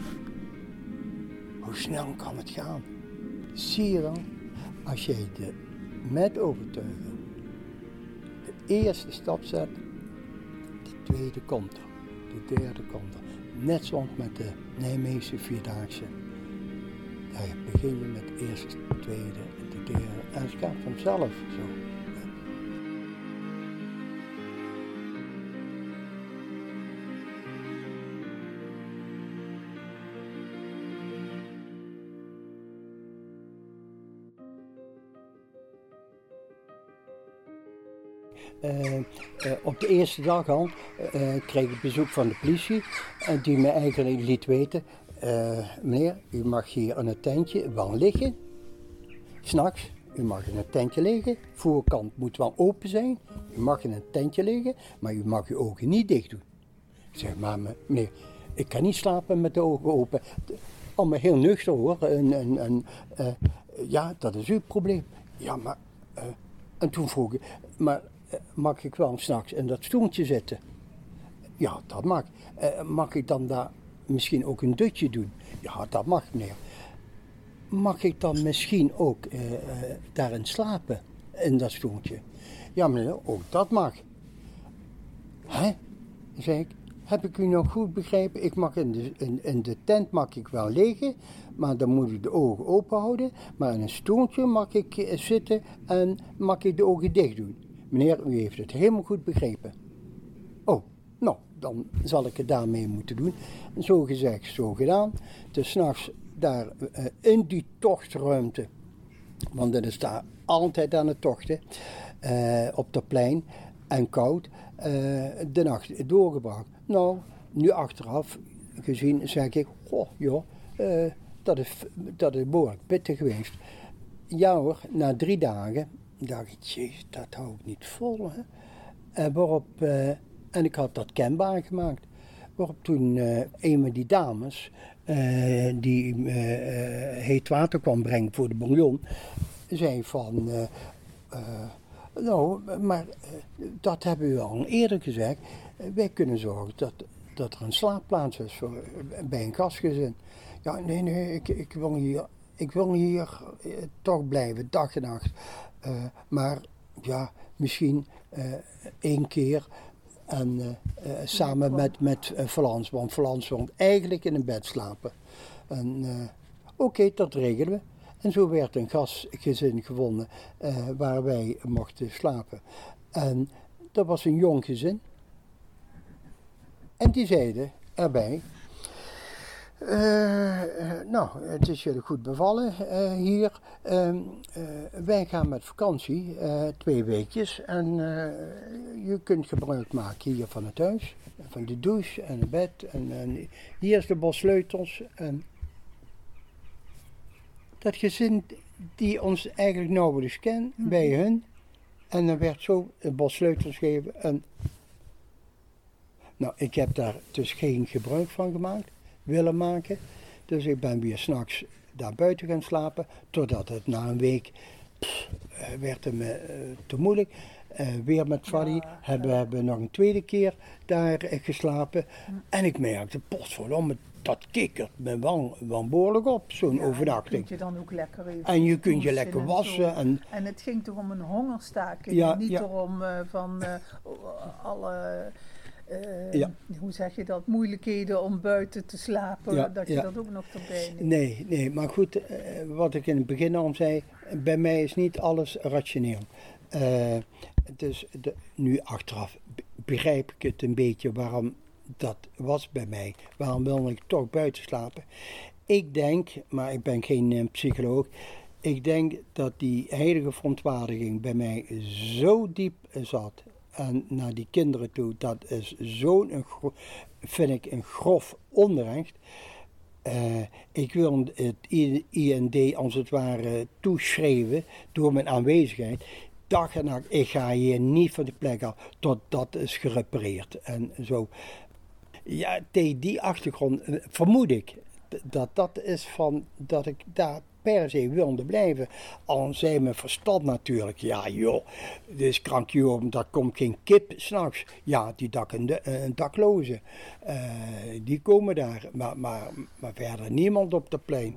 Hoe snel kan het gaan? Zie je dan, als jij met overtuiging de eerste stap zet, de tweede komt er, de derde komt er. Net zoals met de Nijmeegse Vierdaagse. Daar begin je met de eerste, de tweede, de derde en het gaat vanzelf zo. Op de eerste dag al kreeg ik bezoek van de politie die me eigenlijk liet weten, meneer, u mag hier in het tentje wel liggen, 's nachts, u mag in het tentje liggen, voorkant moet wel open zijn, u mag in het tentje liggen, maar u mag uw ogen niet dicht doen. Ik zeg, maar meneer, ik kan niet slapen met de ogen open. Allemaal heel nuchter hoor, ja, dat is uw probleem. Ja, maar, en toen vroeg ik, maar mag ik wel 's nachts in dat stoeltje zitten? Ja, dat mag. Mag ik dan daar misschien ook een dutje doen? Ja, dat mag meneer. Mag ik dan misschien ook daarin slapen, in dat stoeltje? Ja meneer, ook dat mag. Hè? Zeg ik, heb ik u nog goed begrepen? Ik mag in de tent mag ik wel liggen, maar dan moet ik de ogen open houden. Maar in een stoeltje mag ik zitten en mag ik de ogen dicht doen. Meneer, u heeft het helemaal goed begrepen. Oh, nou, dan zal ik het daarmee moeten doen. Zo gezegd, zo gedaan. Dus 's nachts daar in die tochtruimte, want dat is daar altijd aan het tochten, op dat plein en koud, de nacht doorgebracht. Nou, nu achteraf gezien zeg ik, goh, joh, dat is behoorlijk pittig geweest. Ja hoor, na 3 dagen dacht ik, jezus, dat hou ik niet vol. Hè? En ik had dat kenbaar gemaakt. Waarop toen een van die dames, die heet water kwam brengen voor de bouillon, zei van, nou, maar dat hebben we al eerder gezegd. Wij kunnen zorgen dat er een slaapplaats is bij een gastgezin. Ja, nee, ik wil hier toch blijven, dag en nacht. Maar ja, misschien 1 keer en samen met Valans, want Valans wil eigenlijk in een bed slapen. En oké, dat regelen we. En zo werd een gastgezin gevonden waar wij mochten slapen. En dat was een jong gezin. En die zeiden erbij, nou, het is jullie goed bevallen hier. Wij gaan met vakantie 2 weekjes en je kunt gebruik maken hier van het huis, van de douche en het bed. En hier is de bos sleutels. En dat gezin die ons eigenlijk nauwelijks kent, bij hun. En dan werd zo een bos sleutels gegeven. En nou, ik heb daar dus geen gebruik van gemaakt, willen maken. Dus ik ben weer 's nachts daar buiten gaan slapen, totdat het na een week werd het me te moeilijk. Weer met Fadi hebben we nog een tweede keer daar geslapen. En ik merkte, potverdomme, dat kikkert me wel behoorlijk op, zo'n overnachting. Kunt je dan ook lekker even en je kunt je lekker wassen. En het ging toch om een hongerstaking, niet erom van alle hoe zeg je dat, moeilijkheden om buiten te slapen, dat je dat ook nog erbij neemt. Nee, maar goed, wat ik in het begin al zei, bij mij is niet alles rationeel. Dus nu achteraf begrijp ik het een beetje waarom dat was bij mij. Waarom wilde ik toch buiten slapen? Ik denk, maar ik ben geen psycholoog, ik denk dat die heilige verontwaardiging bij mij zo diep zat. En naar die kinderen toe, dat is vind ik een grof onrecht. Ik wil het IND als het ware toeschreven door mijn aanwezigheid. Dag en nacht, ik ga hier niet van de plek af tot dat is gerepareerd. En zo. Ja, tegen die achtergrond vermoed ik dat is van dat ik daar per se wilde blijven. Al zei mijn verstand natuurlijk, ja joh, dit is krankjoh, daar komt geen kip 's nachts. Ja, die daklozen, die komen daar, maar verder niemand op de plein.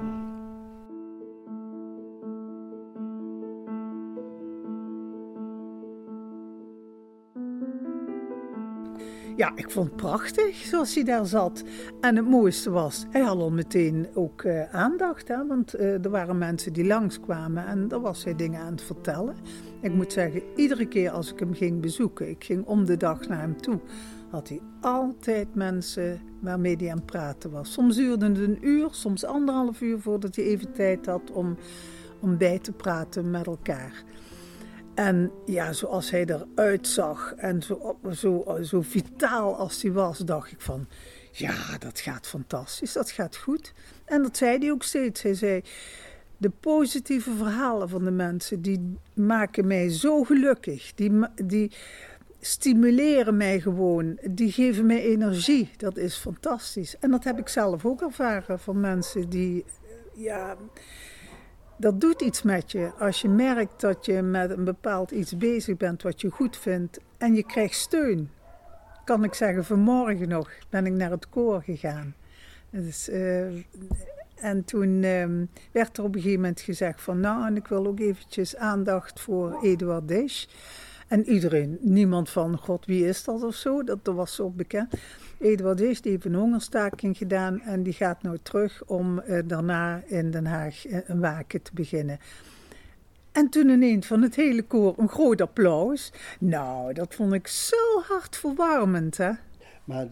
Ja, ik vond het prachtig zoals hij daar zat. En het mooiste was, hij had al meteen ook aandacht. Hè? Want er waren mensen die langskwamen en daar was hij dingen aan het vertellen. Ik moet zeggen, iedere keer als ik hem ging bezoeken, ik ging om de dag naar hem toe, had hij altijd mensen waarmee hij aan het praten was. Soms duurde het een uur, soms 1,5 uur voordat hij even tijd had om bij te praten met elkaar. En ja, zoals hij eruit zag en zo vitaal als hij was, dacht ik van, ja, dat gaat fantastisch, dat gaat goed. En dat zei hij ook steeds. Hij zei, de positieve verhalen van de mensen, die maken mij zo gelukkig. Die stimuleren mij gewoon, die geven mij energie. Dat is fantastisch. En dat heb ik zelf ook ervaren van mensen die, ja... Dat doet iets met je. Als je merkt dat je met een bepaald iets bezig bent wat je goed vindt en je krijgt steun. Kan ik zeggen, vanmorgen nog ben ik naar het koor gegaan. Dus, en toen werd er op een gegeven moment gezegd van nou, en ik wil ook eventjes aandacht voor Eduard Disch. En iedereen, niemand van god wie is dat of zo, dat was zo bekend. Eduard Disch die heeft een hongerstaking gedaan en die gaat nou terug om daarna in Den Haag een waken te beginnen. En toen ineens van het hele koor een groot applaus. Nou, dat vond ik zo hartverwarmend, hè. Maar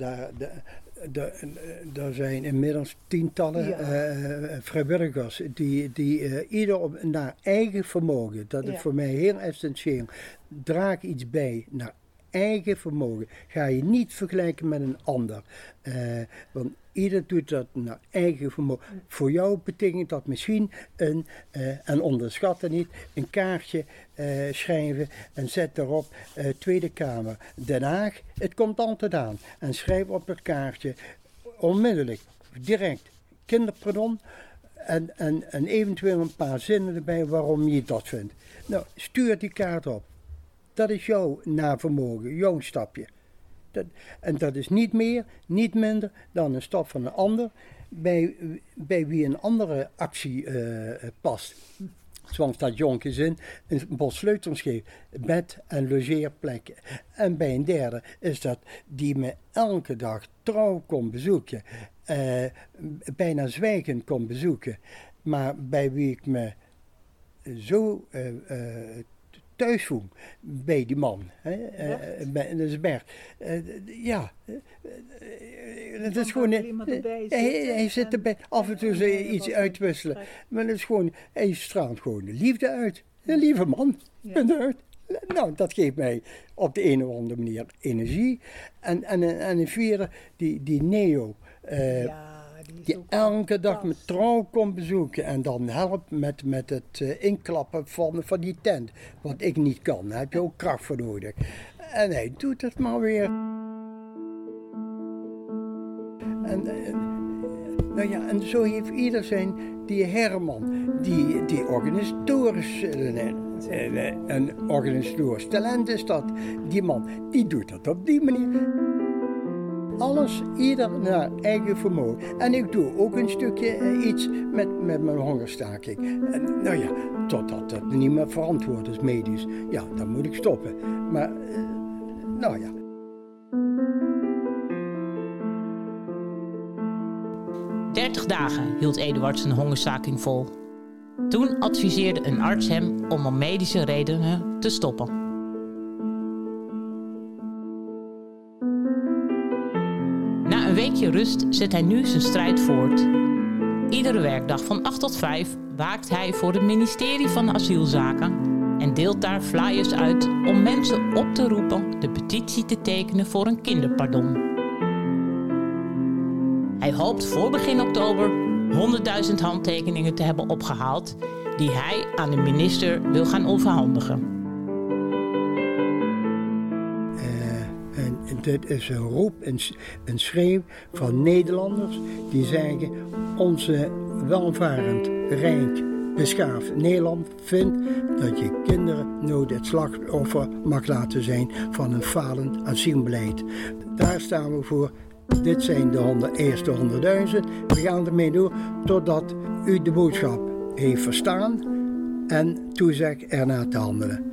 daar zijn inmiddels tientallen vrijwilligers die ieder naar eigen vermogen, dat is voor mij heel essentieel, draag iets bij naar eigen vermogen. Ga je niet vergelijken met een ander. Want ieder doet dat naar eigen vermogen. Voor jou betekent dat misschien en onderschat het niet, een kaartje schrijven en zet erop Tweede Kamer, Den Haag. Het komt altijd aan. En schrijf op het kaartje onmiddellijk, direct, kinderpardon en eventueel een paar zinnen erbij waarom je dat vindt. Nou, stuur die kaart op. Dat is jouw navermogen, jouw stapje. En dat is niet meer, niet minder dan een stap van een ander bij wie een andere actie past. Zoals dat Jonkgezin een bos sleutels geeft, bed- en logeerplekken. En bij een derde is dat die me elke dag trouw komt bezoeken, bijna zwijgend komt bezoeken, maar bij wie ik me zo thuis voel bij die man. Dat is Bert. Dat is gewoon. Hij zit erbij, af en toe iets uitwisselen. Maar dat is gewoon, hij straalt gewoon de liefde uit. Een lieve man. Uit. Nou, dat geeft mij op de een of andere manier energie. En een vierde, die Neo. Die elke dag me trouw komt bezoeken en dan helpt met het inklappen van die tent. Wat ik niet kan, daar heb je ook kracht voor nodig. En hij doet het maar weer. En zo heeft ieder zijn, die Herman, die organisatorisch, een organisatorisch talent is dat. Die man, die doet dat op die manier. Alles, ieder naar eigen vermogen. En ik doe ook een stukje iets met mijn hongerstaking. Totdat dat niet meer verantwoord is medisch. Ja, dan moet ik stoppen. Maar, 20 dagen hield Eduard zijn hongerstaking vol. Toen adviseerde een arts hem om medische redenen te stoppen. Na een weekje rust zet hij nu zijn strijd voort. Iedere werkdag van 8 tot 5 waakt hij voor het ministerie van Asielzaken en deelt daar flyers uit om mensen op te roepen de petitie te tekenen voor een kinderpardon. Hij hoopt voor begin oktober 100.000 handtekeningen te hebben opgehaald die hij aan de minister wil gaan overhandigen. Dit is een roep, een schreeuw van Nederlanders die zeggen: onze welvarend, rijk, beschaafd Nederland vindt dat je kinderen nooit het slachtoffer mag laten zijn van een falend asielbeleid. Daar staan we voor. Dit zijn de eerste 100.000. We gaan ermee door totdat u de boodschap heeft verstaan en toezegt ernaar te handelen.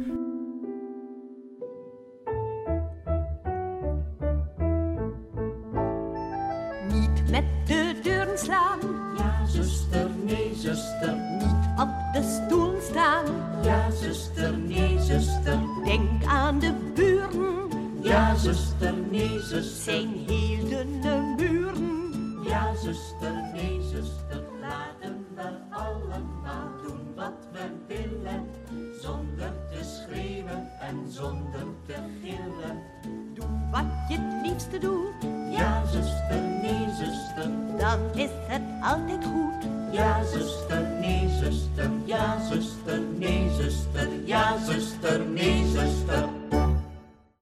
Niet met de deuren slaan. Ja, zuster, nee, zuster. Niet op de stoel staan. Ja, zuster, nee, zuster. Denk aan de buren. Ja, zuster, nee, zuster. Zijn heel dunne muren. Ja, zuster, nee, zuster. Laten we allemaal doen wat we willen, zonder te schreeuwen en zonder te gillen. Doe wat je het liefste doet. Ja, zuster, nee, zuster. Dan is het altijd goed. Ja, zuster, nee, zuster. Ja, zuster, nee, zuster. Ja, zuster, nee, zuster.